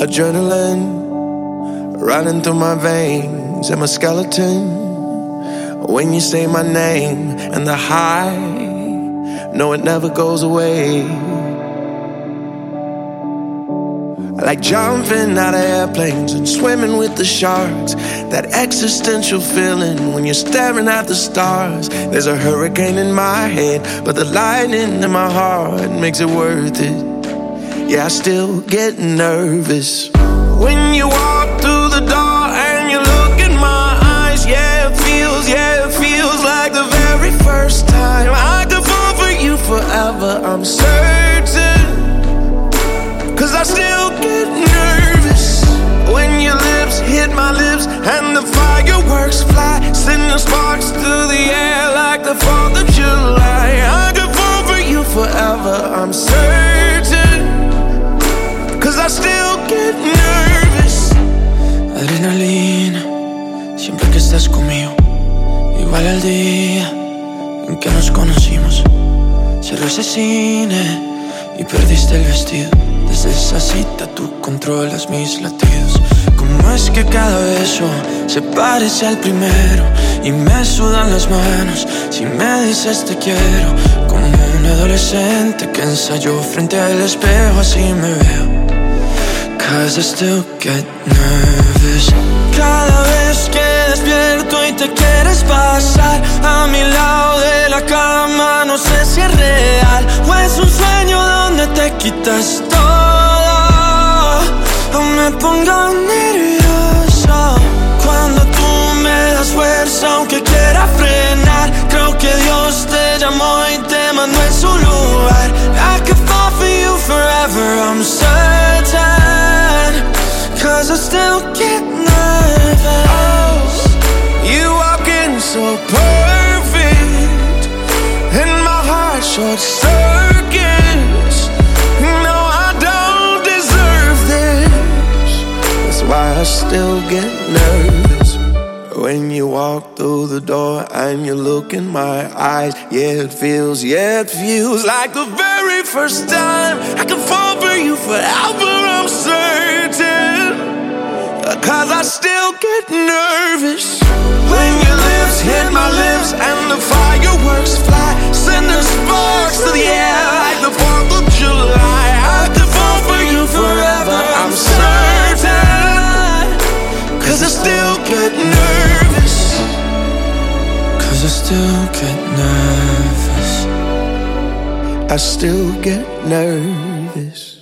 Adrenaline running through my veins and my skeleton. When you say my name and the high, no, it never goes away. I like jumping out of airplanes and swimming with the sharks. That existential feeling when you're staring at the stars. There's a hurricane in my head, but the lightning in my heart makes it worth it. Yeah, I still get nervous when you walk through the door and you look in my eyes. Yeah, it feels like the very first time. I could fall for you forever, I'm certain. 'Cause I still get nervous when your lips hit my lips and the fireworks fly, sending sparks through the air like the 4th of July. I could fall for you forever, I'm certain. 'Cause I still get nervous. Adrenalina, siempre que estás conmigo. Igual el día en que nos conocimos. Cerró ese cine y perdiste el vestido. Desde esa cita tú controlas mis latidos. ¿Cómo es que cada beso se parece al primero? Y me sudan las manos si me dices te quiero. Como un adolescente que ensayó frente al espejo, así me veo. 'Cause I still get nervous. Cada vez que despierto y te quieres pasar a mi lado de la cama, no sé si es real o es un sueño donde te quitas todo. O me pongo nervioso cuando tú me das fuerza, aunque quiera frenar. Creo que Dios te llamó y te mandó en su lugar. I could fall for you forever, I'm certain. 'Cause I still get nervous. You walk in so perfect and my heart short circuits. No, I don't deserve this. That's why I still get nervous when you walk through the door and you look in my eyes. Yeah, it feels like the very first time. I can fall for you forever, I'm certain. 'Cause I still get nervous when your lips hit my lips and the fireworks fly, sending sparks to the air like the 4th of July. I could fall for you forever, I'm certain. 'Cause I still get nervous. 'Cause I still get nervous. I still get nervous.